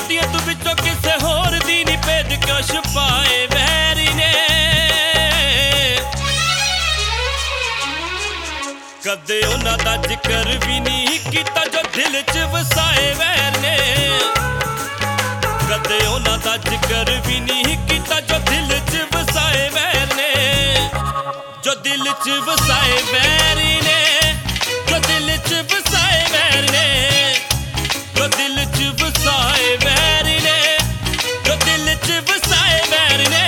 मोतिया तू बिचों किसे होर दी नी भेद क्यों छुपाए वैरी ने। कदे उन्हां दा जिक्र भी नहीं कीता जो दिल च वसाए वैर ने। कदे उन्हां दा जिक्र भी नहीं कीता जो दिल च वसाए वैर ने। जो दिल च वसाए वैरी ने, जो दिल च वसाए वैर ने, जो दिल च वसाए वैरी ने, जो दिल च वसाए वैर ने।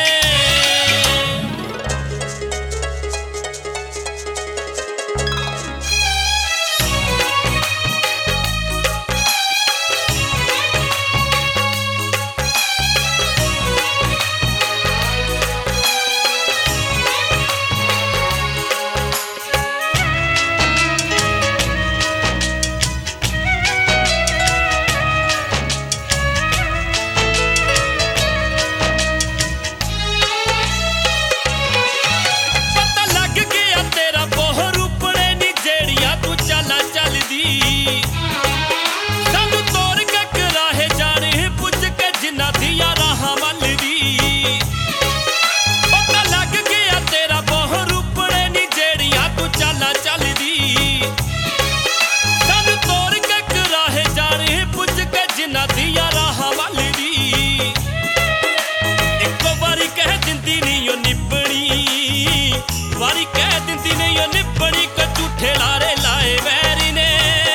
वारी कह दिंदी नहीं ओ निबड़ी को झूठे लारे लाए वैरी ने।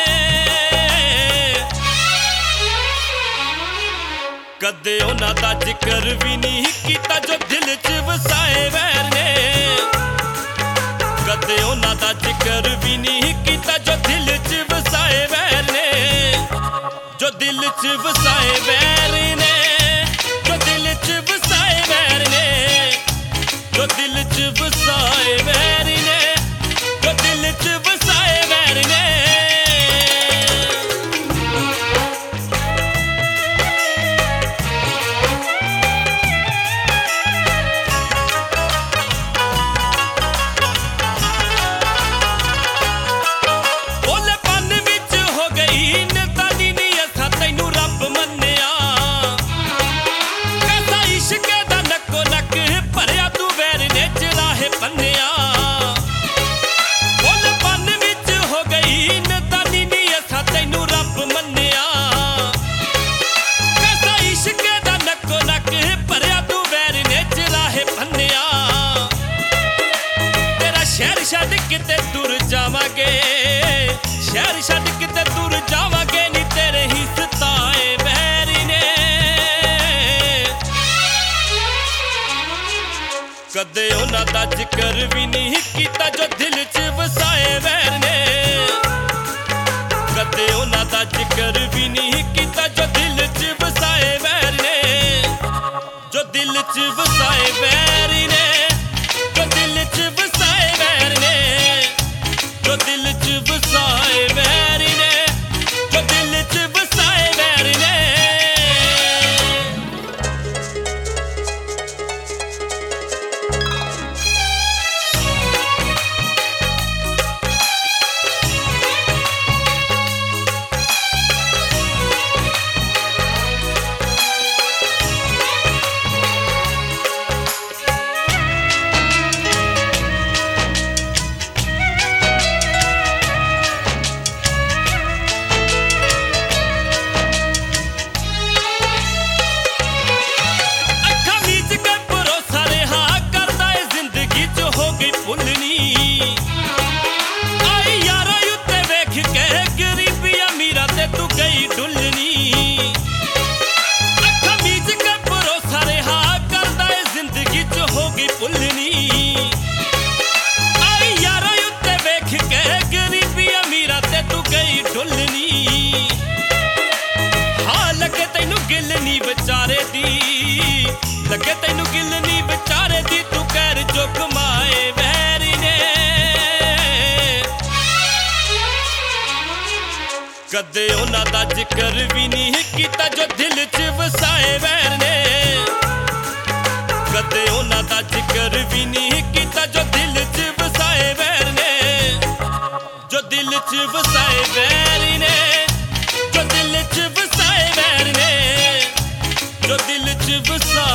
कदे उन्हां दा जिक्र भी नहीं कीता जो दिल च वसाए वैर ने। कदे उन्हां दा जिक्र भी नहीं कीता जो दिल च वसाए वैर ने। जो दिल च वसाए वैर ने, जो दिल च वसाए वैर ने, जो दिल च वसाए वैर ने, जो दिल च वसाए वैर ने। ओलेपन विच हो गई नदानी नी असां तैनू रब मन्निया। कैसा इश्क दा नक्को नक भरिया तू वैर ने चराहे पन्निया। ओलेपन विच हो गई नदानी नी असां तैनू रब मन्निया। कैसा इश्क दा नक्को नक भरिया तू वैर ने चराहे पन्निया। तेरा शहर छड्ड किते दूर जावांगे, शहर छड्ड किते दूर जावांगे नी तेरे ही सताए वैरी ने। कदे उन्हां दा जिक्र भी नहीं कीता जो दिल च वसाए वैर ने। कदे उन्हां दा जिक्र भी नहीं कीता जो दिल च वसाए वैर ने। जो दिल च वसाए वैर ने, जो दिल च वसाए वैर ने, जो दिल च वसाए वैर ने, जो दिल च वसाए वैर ने। लगे तैनू गिल नी बेचारे दी तू कर जो कमाए वैरी ने। कदे उन्हां दा जिक्र भी नहीं कीता जो दिल च वसाए वैर ने। कदे उन्हां दा जिक्र भी नहीं कीता जो दिल च वसाए वैर ने। जो दिल च वसाए वैर ने, जो दिल च वसाए वैर ने। ਵਸਾਏ